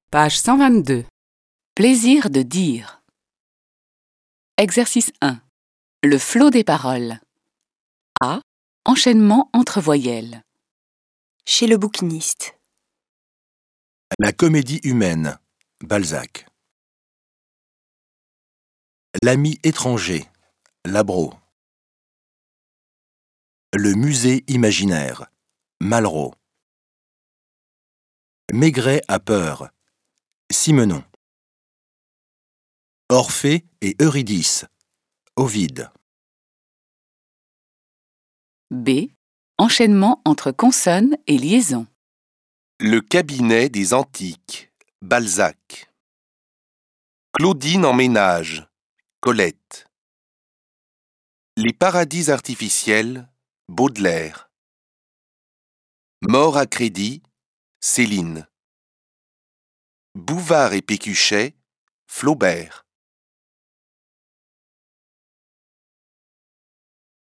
Page 122. Plaisir de dire. Exercice 1. Le flot des paroles. A. Enchaînement entre voyelles. Chez le bouquiniste. La comédie humaine, Balzac. L'ami étranger, Labro. Le musée imaginaire, Malraux. Maigret a peur, Simenon. Orphée et Eurydice, Ovide. B. Enchaînement entre consonnes et liaisons. Le cabinet des antiques, Balzac. Claudine en ménage, Colette. Les paradis artificiels, Baudelaire. Mort à crédit, Céline. Bouvard et Pécuchet, Flaubert.